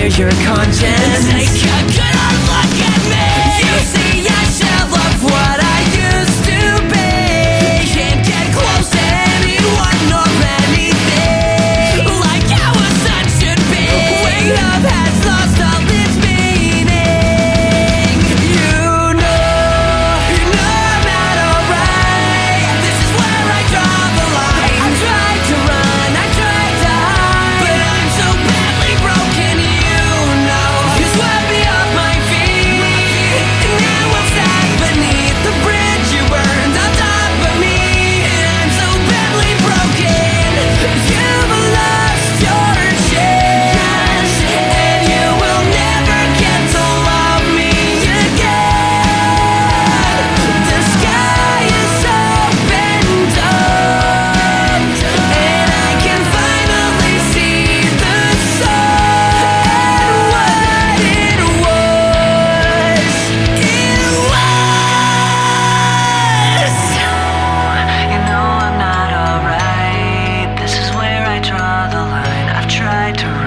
your conscience. Take a good hard look at me. You see I shall love what I used to be. Can't get close to anyone nor anything like how a sun should be. Way up has lost all its meaning. You know I'm not alright. This is where I draw the line. I tried to run, I tried to hide, but I'm so badly broken, you know. You swept me off my feet, and now I'm stuck beneath the bridge you burned on top of me. And I'm so badly broken. You've lost your chance, and you will never get to love me again. The sky is opened up, and I can finally see the sun. What it was. You know I'm not alright. This is where I draw the line. I've tried to